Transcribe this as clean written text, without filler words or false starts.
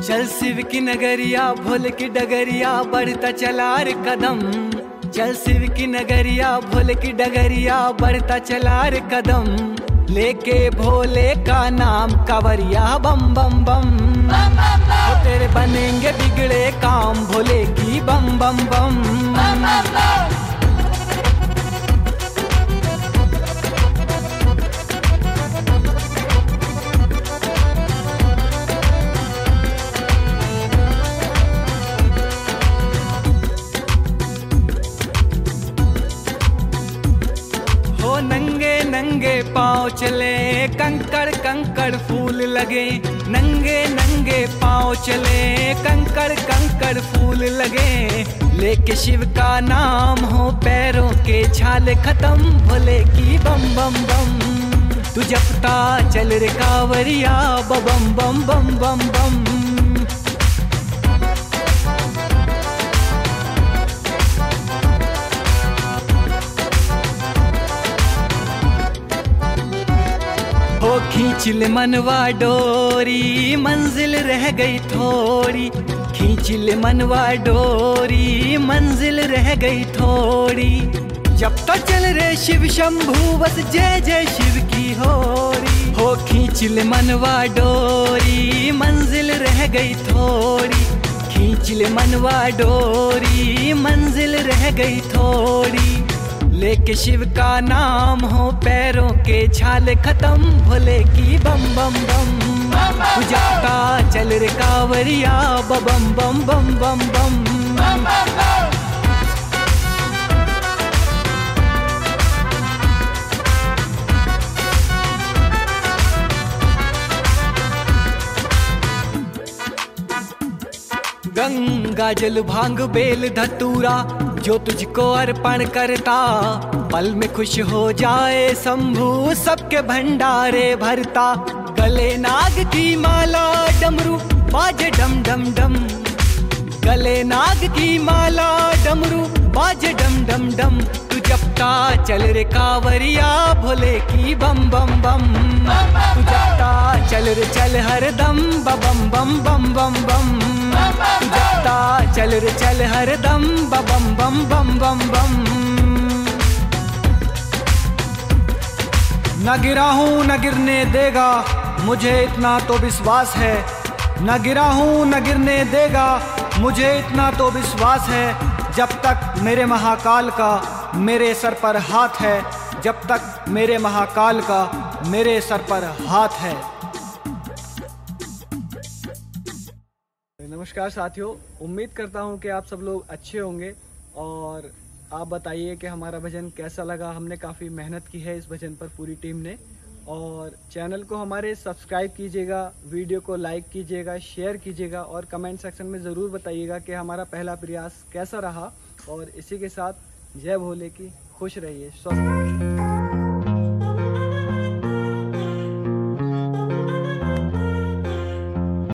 चल शिव की नगरिया भोले की डगरिया बढ़ता चला रे कदम। चल शिव की नगरिया भोले की डगरिया बढ़ता चला रे कदम। लेके भोले का नाम कांवरिया बम बम बम। वो तेरे बनेंगे बिगड़े काम भोले की बम बम बम। नंगे नंगे पाँव चले कंकड़ कंकड़ फूल लगे। नंगे नंगे पाँव चले कंकड़ कंकड़ फूल लगे। लेके शिव का नाम हो पैरों के छाले खत्म भोले की बम बम बम। तू जपता चल रे कांवरिया बम बम बम बम बम। हो खींच ले मनवा डोरी मंजिल रह गई थोड़ी। खींच ले मनवा डोरी मंजिल रह गई थोड़ी। जब तक चल रे शिव शंभू बस जय जय शिव की होरी। हो खींच ले मनवा डोरी मंजिल रह गई थोड़ी। खींच ले मनवा डोरी मंजिल रह गई थोड़ी। लेके शिव का नाम हो पैरों के छाले खत्म भोले की बम बम बम। जाता चल रे कांवरिया बम बम बम बम बम। गंगा जल भांग बेल धतूरा जो तुझको अर्पण करता। पल में खुश हो जाए शंभू सबके भंडारे भरता। गले नाग की माला डमरू बाजे डम डम डम। गले नाग की माला डमरू बाजे डम डम डम। तू जपता चल रे कांवरिया भोले की बम बम बम। तू जपता चल रे चल हरदम बम बम बम बम बम। तू जपता चल रे चल हरदम बम बम बम बम बम। न गिरा हूँ न गिरने देगा मुझे इतना तो विश्वास है। न गिरा हूँ न गिरने देगा मुझे इतना तो विश्वास है। जब तक मेरे महाकाल का मेरे सर पर हाथ है। जब तक मेरे महाकाल का मेरे सर पर हाथ है। नमस्कार साथियों, उम्मीद करता हूँ कि आप सब लोग अच्छे होंगे। और आप बताइए कि हमारा भजन कैसा लगा। हमने काफ़ी मेहनत की है इस भजन पर पूरी टीम ने। और चैनल को हमारे सब्सक्राइब कीजिएगा, वीडियो को लाइक कीजिएगा, शेयर कीजिएगा और कमेंट सेक्शन में ज़रूर बताइएगा कि हमारा पहला प्रयास कैसा रहा। और इसी के साथ जय भोले की, खुश रहिए, स्वस्थ रहिए।